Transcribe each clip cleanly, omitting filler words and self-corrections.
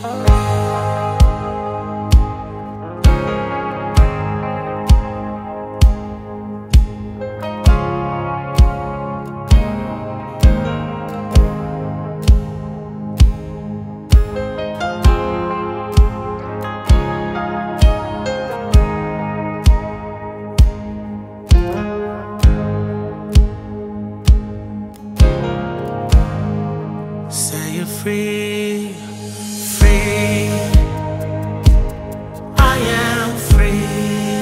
Say you're free, free. I am free.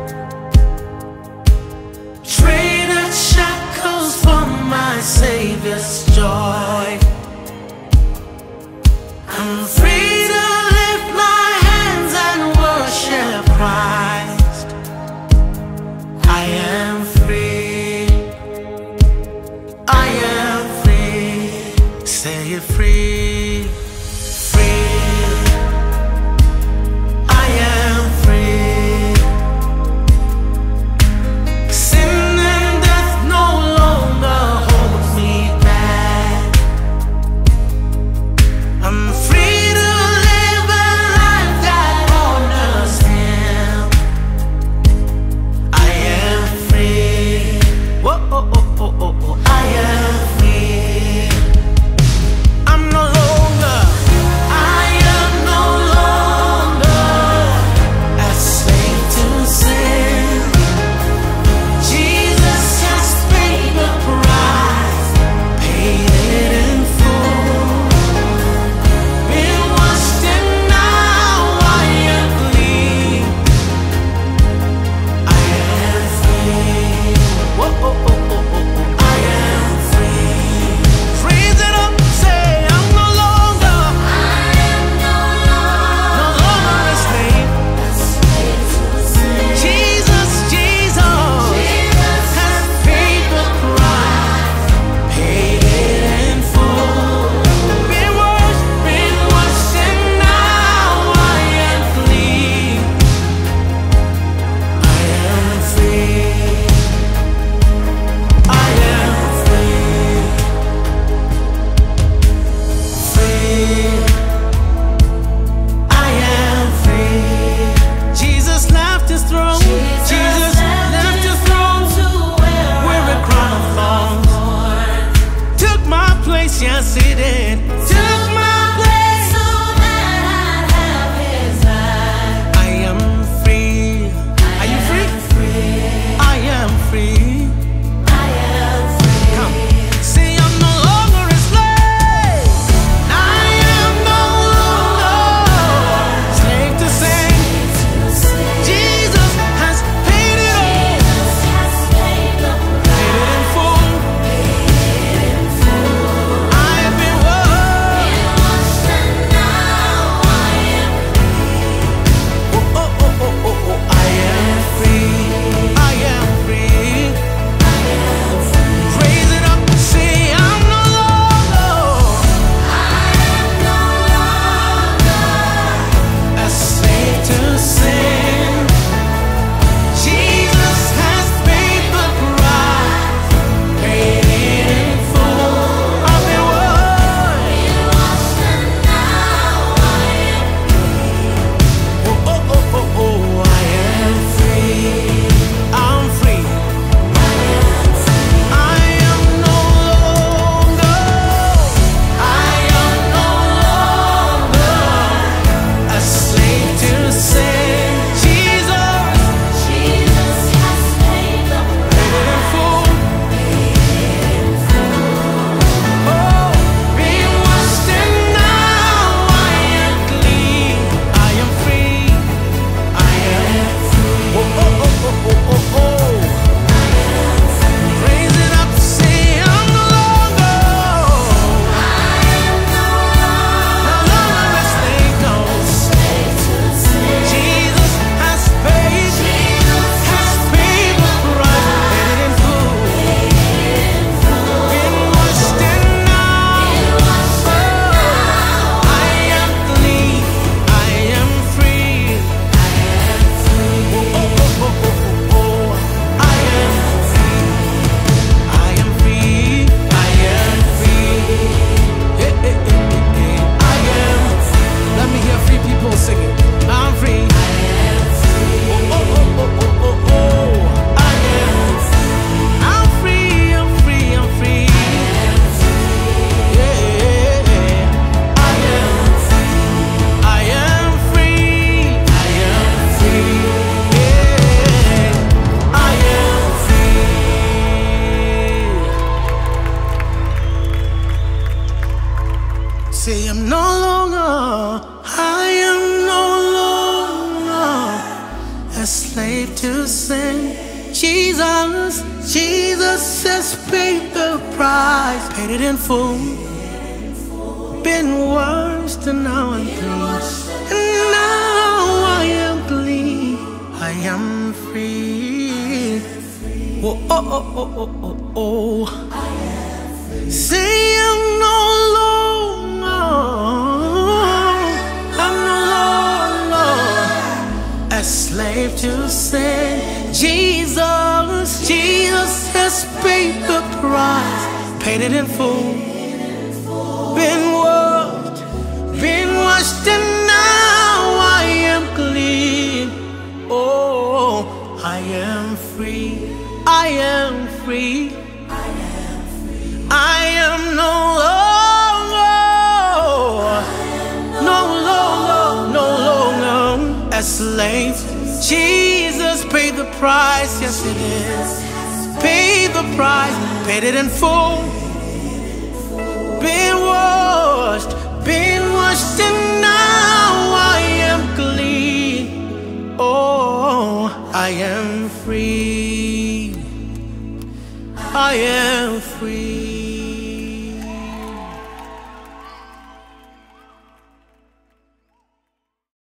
Traded shackles for my Savior's joy. I'm free to lift my hands and worship Christ. I am free. I am free. Say you're free, free. I am free. Sin and death no longer holds me back. I'm free to live a life that honors Him. I am free. Whoa, oh, oh, oh, oh, oh. I am free. I'm no longer, I am no longer a slave to sin. Jesus has paid the price, paid it in full. Been washed and now I am clean. I am free. Whoa, oh, oh, oh, oh, oh. I am free. Freeze it up, say I'm no longer a slave. Jesus, Jesus has paid the price, paid it in full. Been washed, and now I am clean. I am free. I am free. Free. I am free. Jesus left His throne. Jesus left His throne to wear a crown of thorns. Took my place, yes He did. Took my place so that I'd have His life. I am free. Are you free? I am free. I am free. Come, say I'm no longer a slave. I am no longer slave to sin. Jesus has paid it all, paid it in full. I have been washed. Say I'm no longer, I am no longer a slave to sin. Jesus has paid the price, paid it in full. Been washed and now I'm clean. And now I am clean. I am free. Oh, oh, oh, oh, oh, oh, oh. Say I'm no longer a slave to sin. Jesus has paid the price, paid it in full. Been washed, and now I am clean. Oh, I am free. I am free. I am no longer a slave. Jesus paid the price, yes it is. Paid the price, paid it in full. Been washed, and now I am clean. Oh, I am free. I am